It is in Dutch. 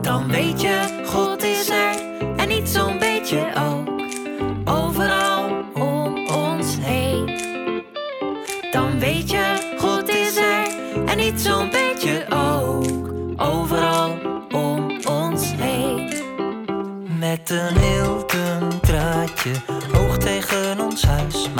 Dan weet je, God is er en niet zo'n beetje ook. Overal om ons heen. Dan weet je, God is er en niet zo'n beetje ook. Overal om ons heen. Met een heel dun draadje hoog tegen ons huis